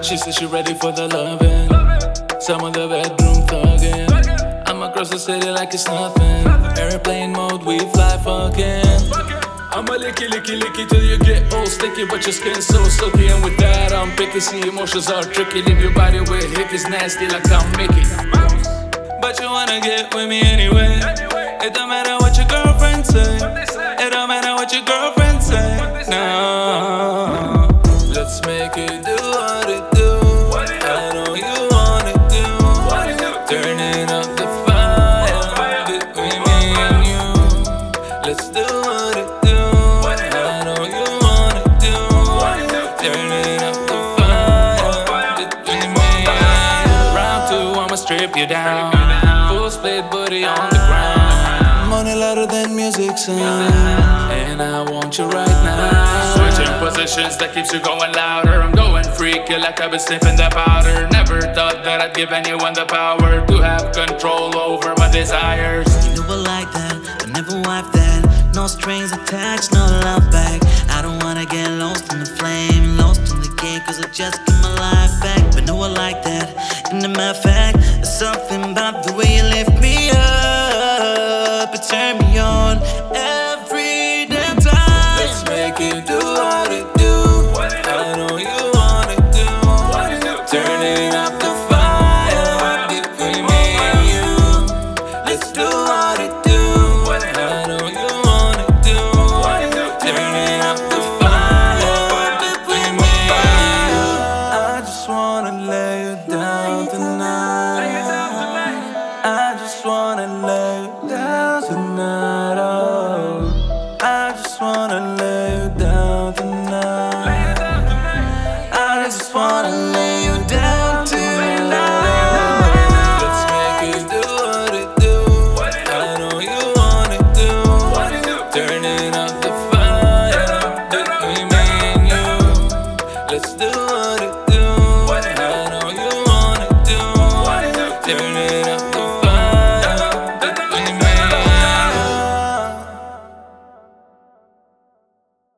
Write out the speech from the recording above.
she said she ready for the loving. Some of the bedroom thugging. I'm across the city like it's nothing. Airplane mode, we fly fucking. I'ma licky, licky, licky till you get all sticky, but your skin's so silky. And with that, I'm picky. See, emotions are tricky. Leave your body with hickeys, nasty like I'm Mickey. But you wanna get with me anyway. It don't matter what your girlfriend say. It don't matter what your girlfriend say. No, let's make it do what it do. I know you want it do. Turning up the fire between me and you. Let's do what it do. I know you want it do. Turning up the fire between me and you. Round two, I'ma strip you down. Full split booty on the ground. Money louder than music sound. And I want you right now. Switching positions that keeps you going louder. I'm going freaky like I've been sniffing the powder. Never thought that I'd give anyone the power to have control over my desires. You know I like that, I never wipe that. No strings attached, no love back. I don't wanna get lost in the flame, lost in the game, cause I just get my life back. But no, I like that, and the matter of fact, there's something about the way you lift me up. It turn me on every damn time. Let's make it do what it do. I know you want it do. Turning up the fire between me and you. Let's do what it do. I know you want it do. Turning up the fire between me and you. I just wanna lay you down tonight. I just wanna lay you down tonight. Oh, I just wanna lay you down tonight. I just wanna lay